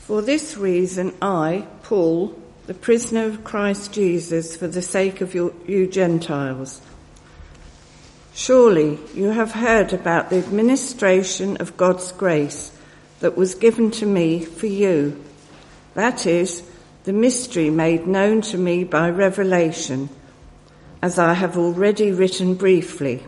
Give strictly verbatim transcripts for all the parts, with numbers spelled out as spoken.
For this reason I, Paul, the prisoner of Christ Jesus, for the sake of you, you Gentiles. Surely you have heard about the administration of God's grace that was given to me for you. That is, the mystery made known to me by revelation, as I have already written briefly.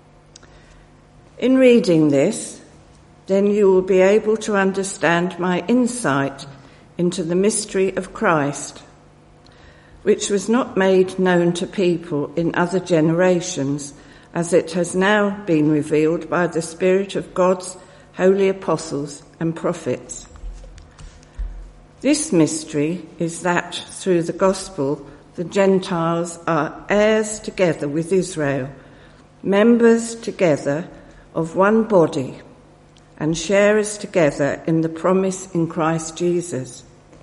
In reading this, then you will be able to understand my insight into the mystery of Christ, which was not made known to people in other generations, as it has now been revealed by the Spirit of God's holy apostles and prophets. This mystery is that through the gospel the Gentiles are heirs together with Israel, members together of one body, and sharers together in the promise in Christ Jesus.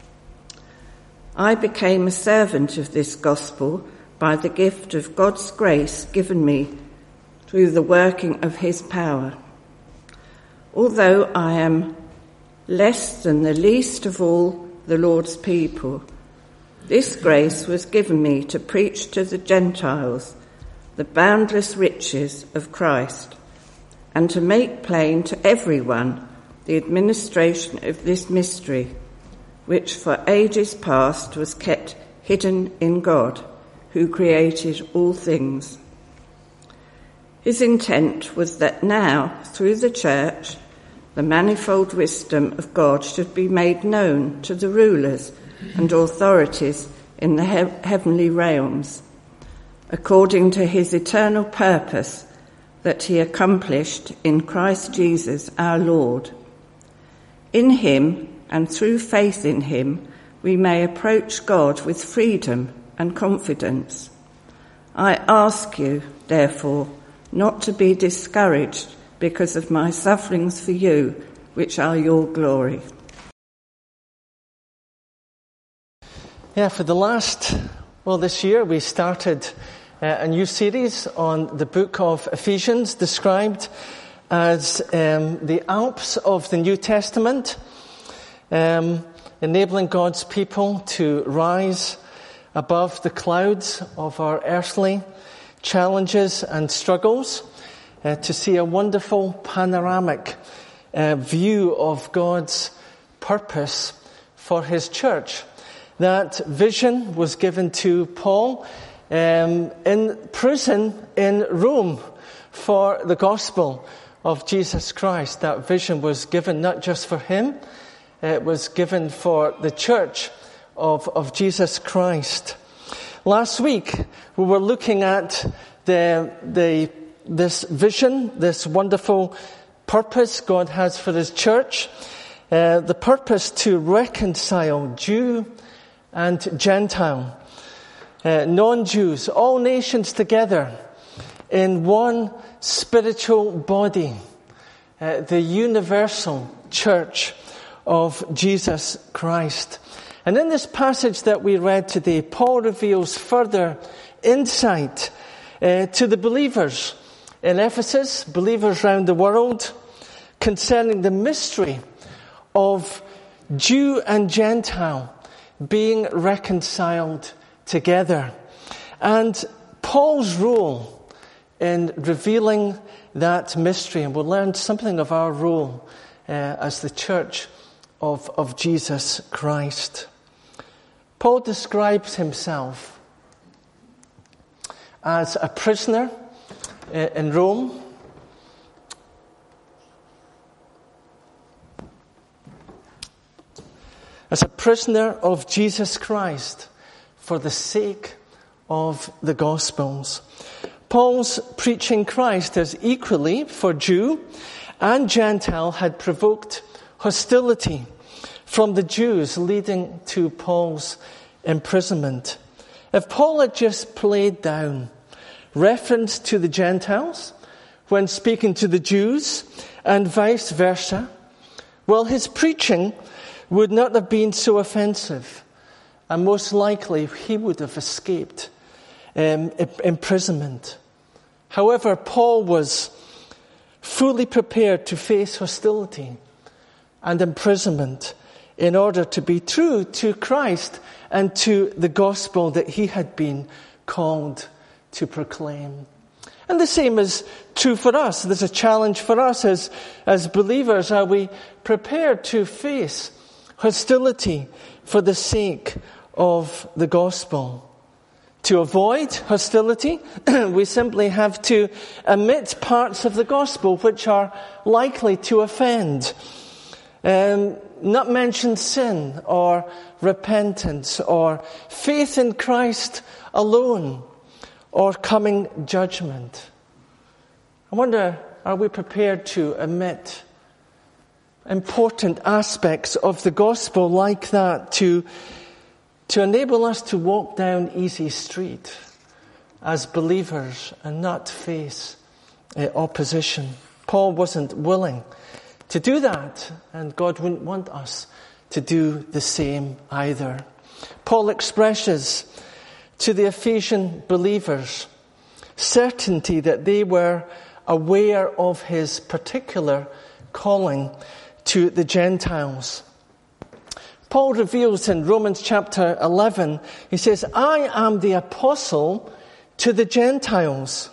I became a servant of this gospel by the gift of God's grace given me through the working of his power. Although I am less than the least of all the Lord's people, this grace was given me to preach to the Gentiles the boundless riches of Christ, and to make plain to everyone the administration of this mystery, which for ages past was kept hidden in God, who created all things. His intent was that now, through the church, the manifold wisdom of God should be made known to the rulers and authorities in the he- heavenly realms, according to his eternal purpose that he accomplished in Christ Jesus our Lord. In him, and through faith in him, we may approach God with freedom and confidence. I ask you, therefore, not to be discouraged because of my sufferings for you, which are your glory. Yeah, for the last, well, this year we started uh, a new series on the book of Ephesians, described as um, the Alps of the New Testament, um, enabling God's people to rise above the clouds of our earthly challenges and struggles, uh, to see a wonderful panoramic uh, view of God's purpose for his church. That vision was given to Paul um, in prison in Rome for the gospel of Jesus Christ. That vision was given not just for him, it was given for the church of, of Jesus Christ. Last week we were looking at the, the, this vision, this wonderful purpose God has for his church, uh, the purpose to reconcile Jew and Gentile, uh, non-Jews, all nations together in one spiritual body, uh, the universal church of Jesus Christ. And in this passage that we read today, Paul reveals further insight uh, to the believers in Ephesus, believers around the world, concerning the mystery of Jew and Gentile being reconciled together, and Paul's role in revealing that mystery. And we'll learn something of our role uh, as the church of, of Jesus Christ. Paul describes himself as a prisoner uh, in Rome, as a prisoner of Jesus Christ for the sake of the Gospels. Paul's preaching Christ as equally for Jew and Gentile had provoked hostility from the Jews, leading to Paul's imprisonment. If Paul had just played down reference to the Gentiles when speaking to the Jews and vice versa, well, his preaching would not have been so offensive, and most likely he would have escaped um, imprisonment. However, Paul was fully prepared to face hostility and imprisonment in order to be true to Christ and to the gospel that he had been called to proclaim. And the same is true for us. There's a challenge for us as, as believers. Are we prepared to face hostility for the sake of the gospel? To avoid hostility, we simply have to omit parts of the gospel which are likely to offend. Um, not mention sin or repentance or faith in Christ alone or coming judgment. I wonder, are we prepared to omit important aspects of the gospel like that to, to enable us to walk down easy street as believers and not face uh, opposition? Paul wasn't willing to do that, and God wouldn't want us to do the same either. Paul expresses to the Ephesian believers certainty that they were aware of his particular calling to the Gentiles. Paul reveals in Romans chapter eleven, he says, I am the apostle to the Gentiles.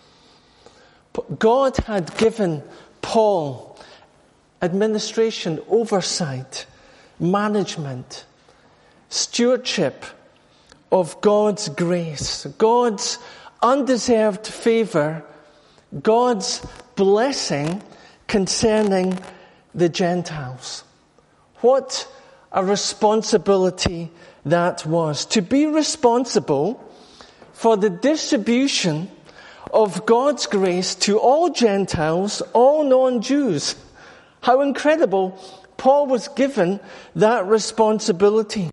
God had given Paul administration, oversight, management, stewardship of God's grace, God's undeserved favor, God's blessing concerning the Gentiles. What a responsibility that was. To be responsible for the distribution of God's grace to all Gentiles, all non-Jews. How incredible. Paul was given that responsibility.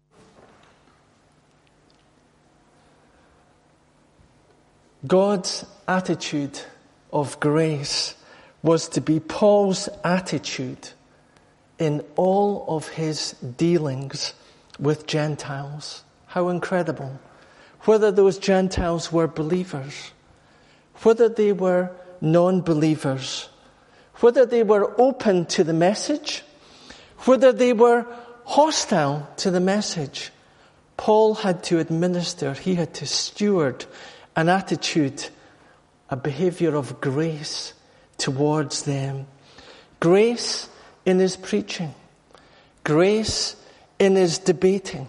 God's attitude of grace was to be Paul's attitude in all of his dealings with Gentiles. How incredible. Whether those Gentiles were believers, whether they were non-believers, whether they were open to the message, whether they were hostile to the message, Paul had to administer, he had to steward an attitude, a behavior of grace towards them. Grace in his preaching, grace in his debating,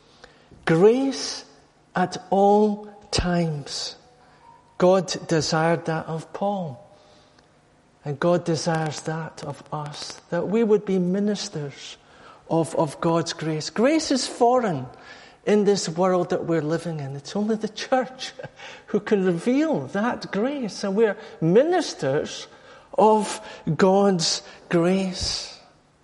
grace at all times. God desired that of Paul. And God desires that of us, that we would be ministers of, of God's grace. Grace is foreign in this world that we're living in. It's only the church who can reveal that grace. And we're ministers of God's grace.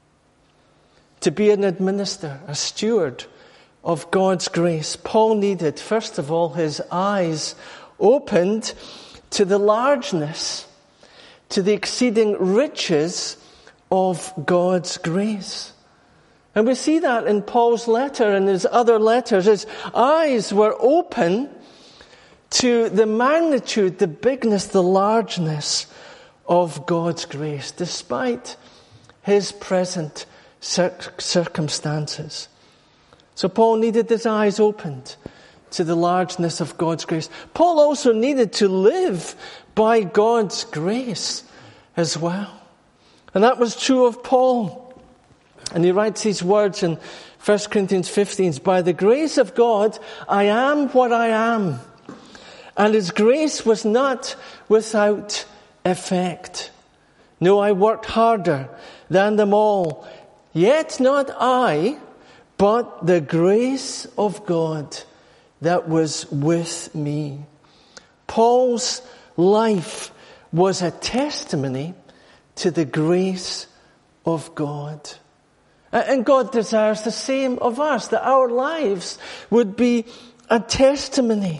To be an administrator, a steward of God's grace, Paul needed, first of all, his eyes opened to the largeness, to the exceeding riches of God's grace. And we see that in Paul's letter and his other letters. His eyes were open to the magnitude, the bigness, the largeness of God's grace, despite his present circumstances. So Paul needed his eyes opened to the largeness of God's grace. Paul also needed to live by God's grace as well. And that was true of Paul. And he writes these words in First Corinthians fifteen, by the grace of God, I am what I am. And his grace was not without effect. No, I worked harder than them all. Yet not I, but the grace of God that was with me. Paul's life was a testimony to the grace of God. And God desires the same of us, that our lives would be a testimony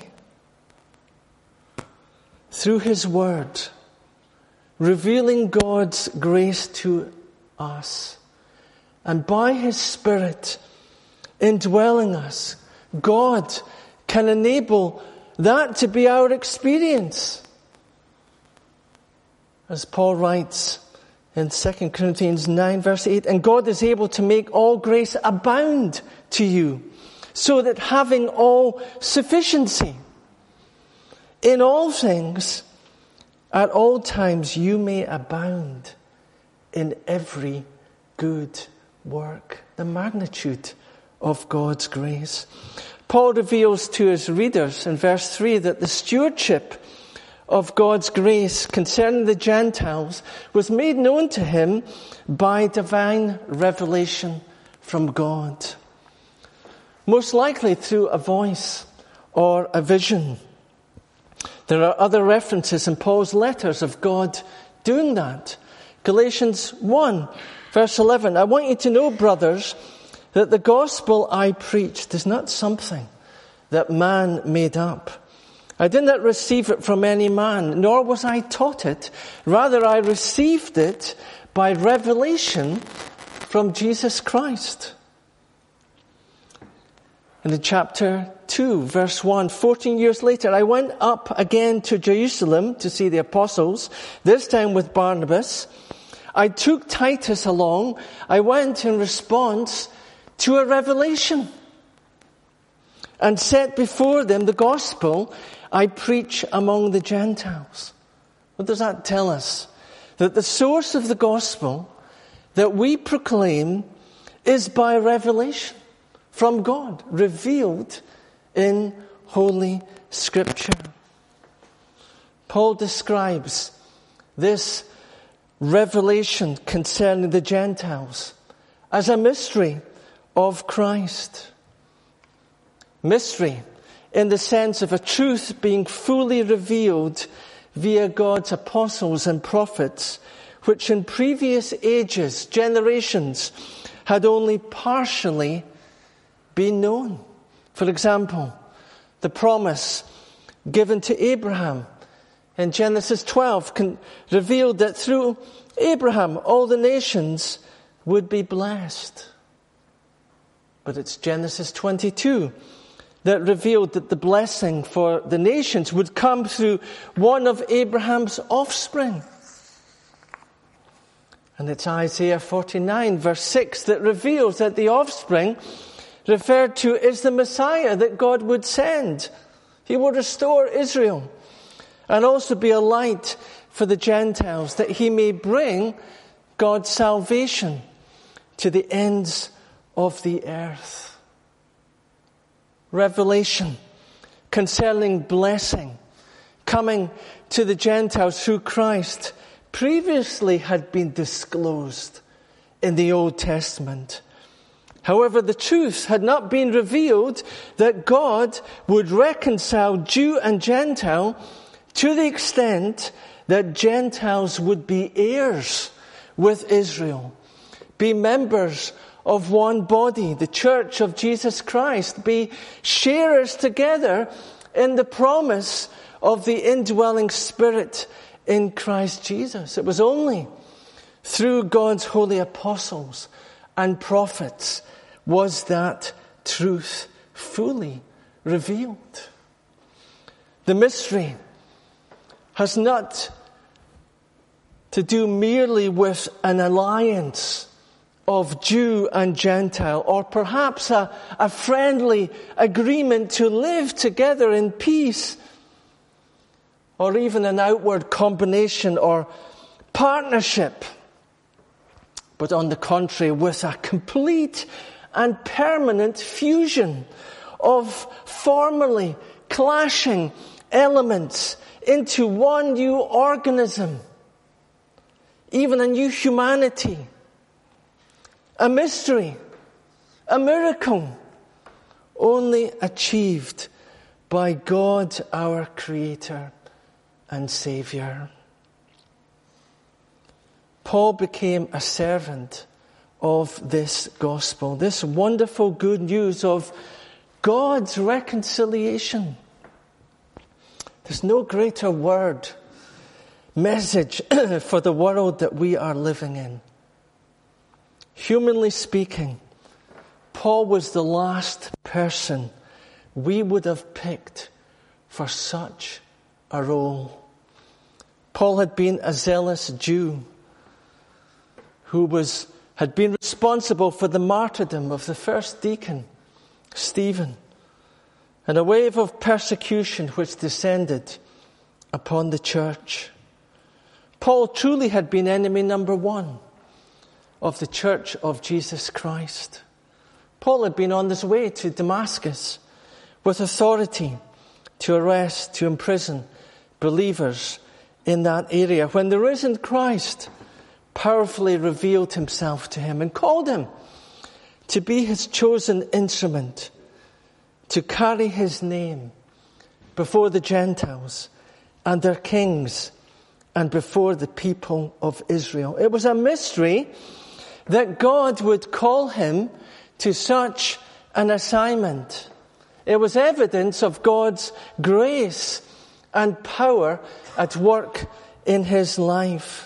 through His Word, revealing God's grace to us. And by His Spirit indwelling us, God can enable that to be our experience. As Paul writes in Second Corinthians nine verse eight, and God is able to make all grace abound to you, so that having all sufficiency in all things, at all times you may abound in every good work. The magnitude of God's grace. Paul reveals to his readers in verse three that the stewardship of God's grace concerning the Gentiles was made known to him by divine revelation from God. Most likely through a voice or a vision. There are other references in Paul's letters of God doing that. Galatians one, verse eleven, I want you to know, brothers, that the gospel I preached is not something that man made up. I did not receive it from any man, nor was I taught it. Rather, I received it by revelation from Jesus Christ. And in chapter two, verse one, fourteen years later, I went up again to Jerusalem to see the apostles, this time with Barnabas. I took Titus along. I went in response to a revelation and set before them the gospel I preach among the Gentiles. What does that tell us? That the source of the gospel that we proclaim is by revelation from God, revealed in Holy Scripture. Paul describes this revelation concerning the Gentiles as a mystery of Christ. Mystery in the sense of a truth being fully revealed via God's apostles and prophets, which in previous ages, generations, had only partially been known. For example, the promise given to Abraham in Genesis twelve can, revealed that through Abraham all the nations would be blessed. But it's Genesis twenty-two that revealed that the blessing for the nations would come through one of Abraham's offspring. And it's Isaiah forty-nine verse six that reveals that the offspring referred to is the Messiah that God would send. He would restore Israel and also be a light for the Gentiles, that he may bring God's salvation to the ends of the earth. Revelation concerning blessing coming to the Gentiles through Christ previously had been disclosed in the Old Testament. However, the truth had not been revealed that God would reconcile Jew and Gentile to the extent that Gentiles would be heirs with Israel, be members of one body, the church of Jesus Christ, be sharers together in the promise of the indwelling Spirit in Christ Jesus. It was only through God's holy apostles and prophets was that truth fully revealed. The mystery has not to do merely with an alliance of Jew and Gentile, or perhaps a, a friendly agreement to live together in peace, or even an outward combination or partnership, but on the contrary, with a complete and permanent fusion of formerly clashing elements into one new organism, even a new humanity. A mystery, a miracle, only achieved by God, our Creator and Savior. Paul became a servant of this gospel, this wonderful good news of God's reconciliation. There's no greater word, message for the world that we are living in. Humanly speaking, Paul was the last person we would have picked for such a role. Paul had been a zealous Jew. who was had been responsible for the martyrdom of the first deacon, Stephen, and a wave of persecution which descended upon the church. Paul truly had been enemy number one of the church of Jesus Christ. Paul had been on his way to Damascus with authority to arrest, to imprison believers in that area, when the risen Christ powerfully revealed himself to him and called him to be his chosen instrument, to carry his name before the Gentiles and their kings and before the people of Israel. It was a mystery that God would call him to such an assignment. It was evidence of God's grace and power at work in his life.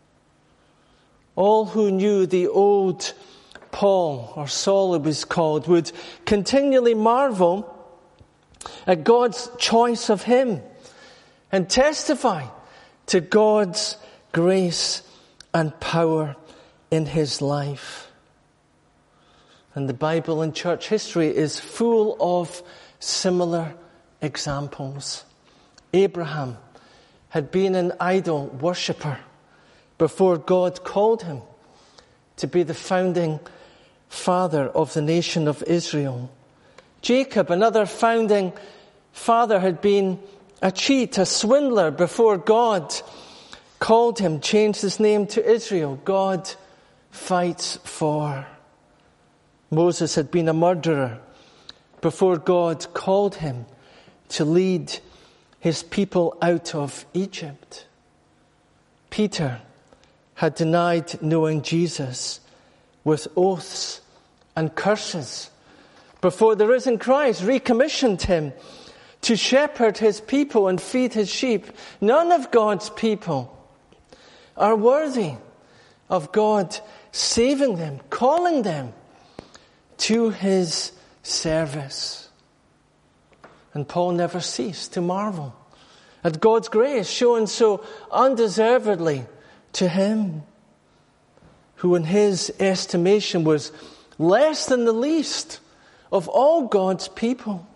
All who knew the old Paul, or Saul it was called, would continually marvel at God's choice of him and testify to God's grace and power in his life. And the Bible and church history is full of similar examples. Abraham had been an idol worshipper before God called him to be the founding father of the nation of Israel. Jacob, another founding father, had been a cheat, a swindler before God called him, changed his name to Israel. God fights for. Moses had been a murderer before God called him to lead his people out of Egypt. Peter had denied knowing Jesus with oaths and curses before the risen Christ recommissioned him to shepherd his people and feed his sheep. None of God's people are worthy of God saving them, calling them to his service. And Paul never ceased to marvel at God's grace shown so undeservedly to him, who in his estimation was less than the least of all God's people.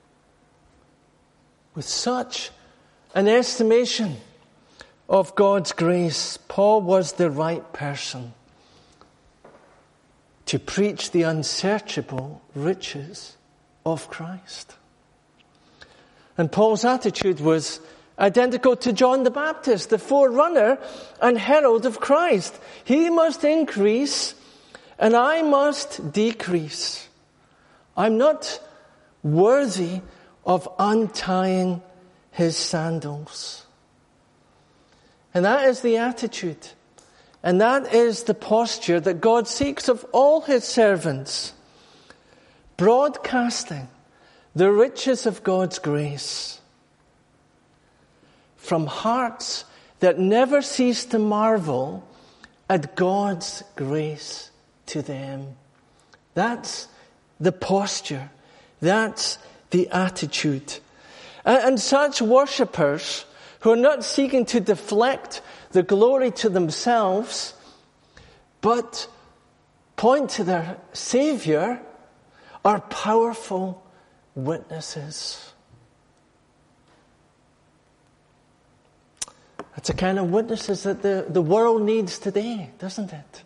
With such an estimation of God's grace, Paul was the right person to preach the unsearchable riches of Christ. And Paul's attitude was identical to John the Baptist, the forerunner and herald of Christ. He must increase and I must decrease. I'm not worthy of untying his sandals. And that is the attitude, and that is the posture that God seeks of all his servants, broadcasting the riches of God's grace from hearts that never cease to marvel at God's grace to them. That's the posture. That's the attitude. And such worshippers who are not seeking to deflect the glory to themselves, but point to their Savior, are powerful witnesses. It's the kind of witnesses that the, the world needs today, doesn't it?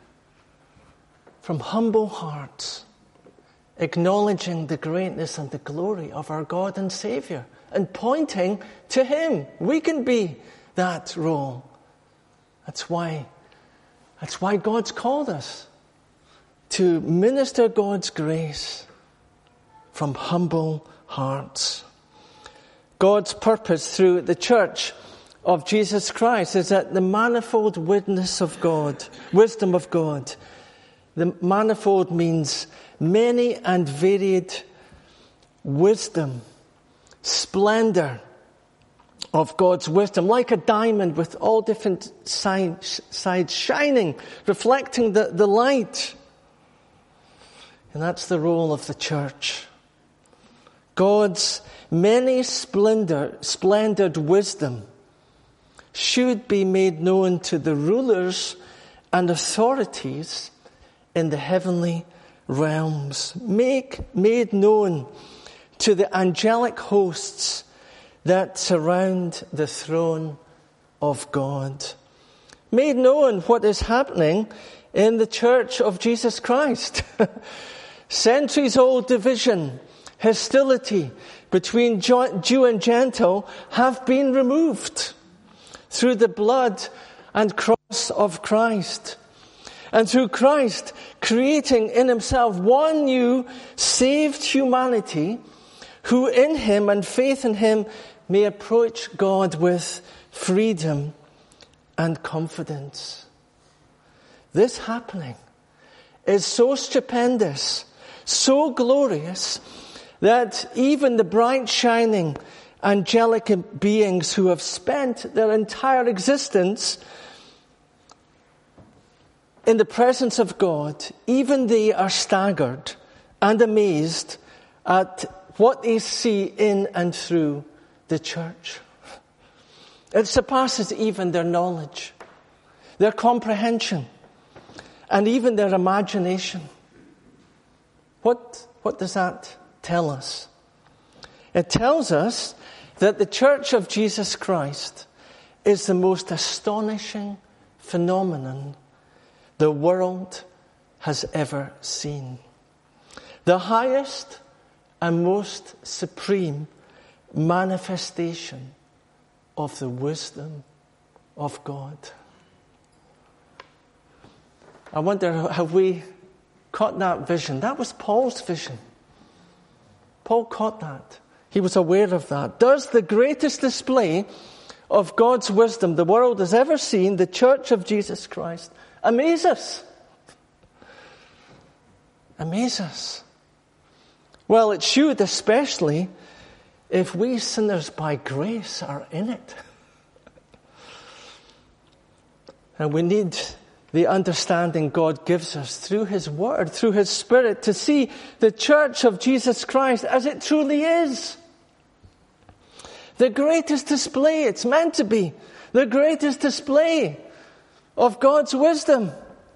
From humble hearts, acknowledging the greatness and the glory of our God and Savior, and pointing to him. We can be that role. That's why, that's why God's called us to minister God's grace from humble hearts. God's purpose through the church of Jesus Christ is that the manifold witness of God, wisdom of God, the manifold means many and varied wisdom, splendor of God's wisdom, like a diamond with all different sides, sides shining, reflecting the, the light. And that's the role of the church. God's many splendor, splendid wisdom should be made known to the rulers and authorities in the heavenly realms, make made known to the angelic hosts that surround the throne of God. Made known what is happening in the Church of Jesus Christ. Centuries-old division, hostility between Jew and Gentile have been removed through the blood and cross of Christ. And through Christ creating in himself one new saved humanity who in him and faith in him may approach God with freedom and confidence. This happening is so stupendous, so glorious, that even the bright shining angelic beings who have spent their entire existence in the presence of God, even they are staggered and amazed at what they see in and through the church. It surpasses even their knowledge, their comprehension, and even their imagination. What, what does that tell us? It tells us that the Church of Jesus Christ is the most astonishing phenomenon the world has ever seen. The highest and most supreme manifestation of the wisdom of God. I wonder, have we caught that vision? That was Paul's vision. Paul caught that. He was aware of that. Does the greatest display of God's wisdom the world has ever seen, the Church of Jesus Christ, amaze us? Amaze us. Well, it should, especially if we sinners by grace are in it. And we need the understanding God gives us through His Word, through His Spirit, to see the Church of Jesus Christ as it truly is. The greatest display, it's meant to be, the greatest display of God's wisdom.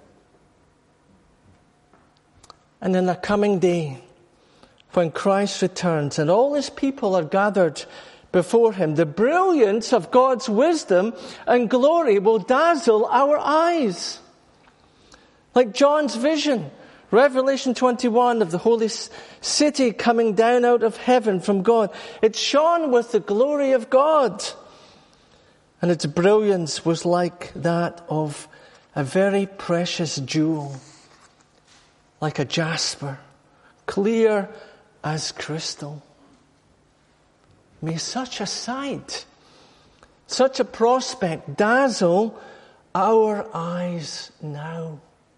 And in the coming day, when Christ returns and all His people are gathered before Him, the brilliance of God's wisdom and glory will dazzle our eyes. Like John's vision, Revelation twenty-one, of the holy city coming down out of heaven from God. It shone with the glory of God. And its brilliance was like that of a very precious jewel, like a jasper, clear as crystal. May such a sight, such a prospect dazzle our eyes now.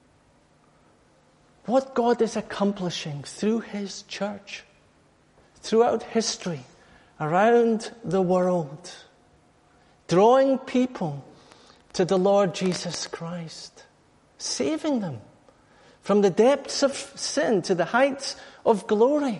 What God is accomplishing through His church, throughout history, around the world, drawing people to the Lord Jesus Christ, saving them from the depths of sin to the heights of glory.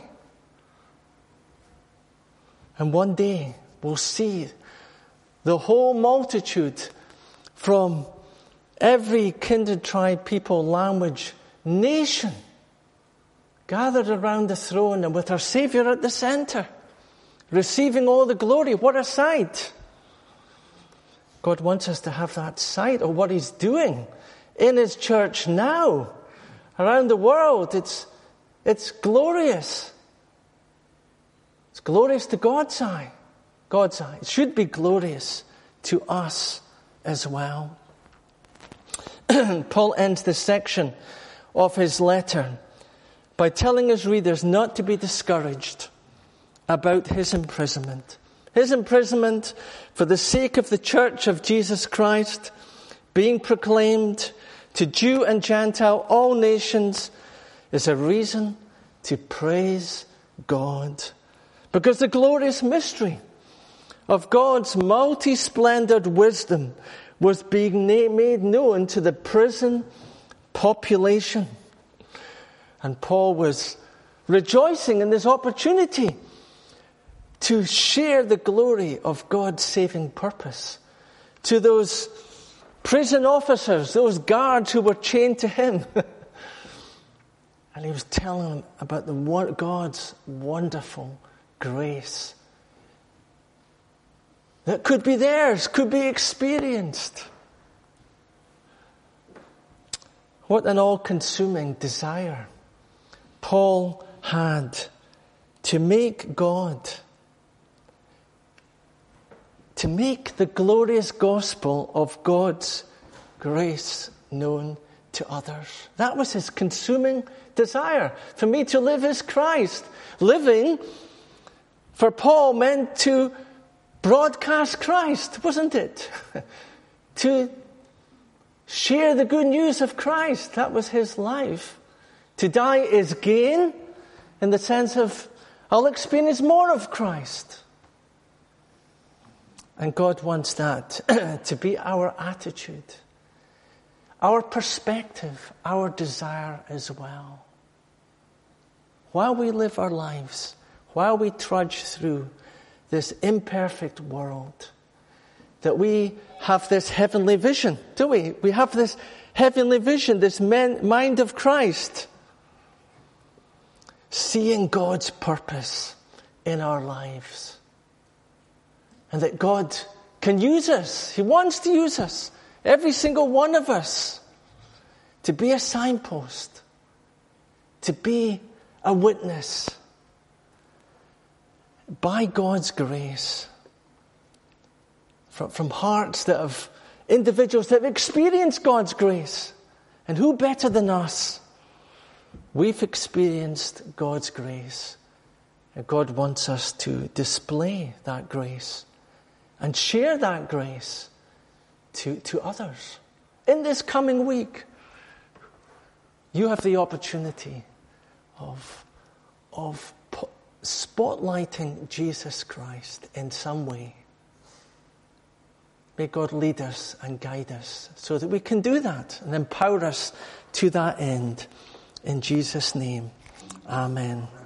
And one day we'll see the whole multitude from every kindred, tribe, people, language, nation gathered around the throne and with our Savior at the center, receiving all the glory. What a sight! God wants us to have that sight of what He's doing in His church now, around the world. It's, it's glorious. It's glorious to God's eye. God's eye. It should be glorious to us as well. Paul ends this section of his letter by telling his readers not to be discouraged about his imprisonment. His imprisonment for the sake of the Church of Jesus Christ, being proclaimed to Jew and Gentile, all nations, is a reason to praise God. Because the glorious mystery of God's multi-splendored wisdom was being made known to the prison population. And Paul was rejoicing in this opportunity to share the glory of God's saving purpose to those prison officers, those guards who were chained to him. And he was telling them about the God's wonderful grace that could be theirs, could be experienced. What an all-consuming desire Paul had to make God, to make the glorious gospel of God's grace known to others. That was his consuming desire. For me to live as Christ. Living, for Paul, meant to broadcast Christ, wasn't it? To share the good news of Christ. That was his life. To die is gain, in the sense of, I'll experience more of Christ. And God wants that to be our attitude, our perspective, our desire as well. While we live our lives, while we trudge through this imperfect world, that we have this heavenly vision, do we? We have this heavenly vision, this men, mind of Christ, seeing God's purpose in our lives. And that God can use us. He wants to use us, every single one of us, to be a signpost, to be a witness, by God's grace, from, from hearts that have, individuals that have experienced God's grace. And who better than us? We've experienced God's grace. And God wants us to display that grace and share that grace to, to others. In this coming week, you have the opportunity of, of spotlighting Jesus Christ in some way. May God lead us and guide us so that we can do that and empower us to that end. In Jesus' name, amen.